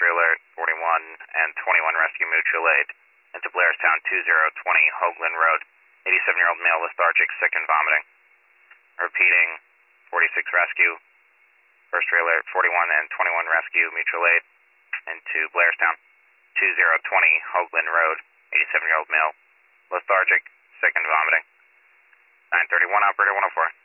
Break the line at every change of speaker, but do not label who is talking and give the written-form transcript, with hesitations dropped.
Alert 41 and 21 Rescue Mutual Aid into Blairstown 2020 Hoagland Road. 87-year-old male lethargic, sick and vomiting. Repeating, 46 Rescue, First Alert 41 and 21 Rescue Mutual Aid into Blairstown 2020 Hoagland Road. 87-year-old male lethargic, sick and vomiting. 931 Operator 104.